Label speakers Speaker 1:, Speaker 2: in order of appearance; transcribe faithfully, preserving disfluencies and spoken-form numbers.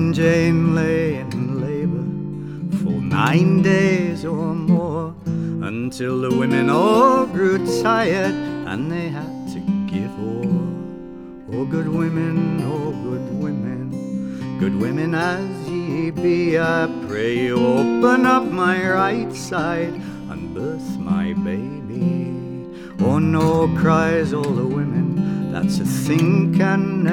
Speaker 1: and Jane lay in labour for nine days or more, until the women all grew tired and they had to give o'er. Oh, good women, oh, good women, good women as ye be, I pray you open up my right side and birth my baby. Oh no, cries all the women, that's a thing can never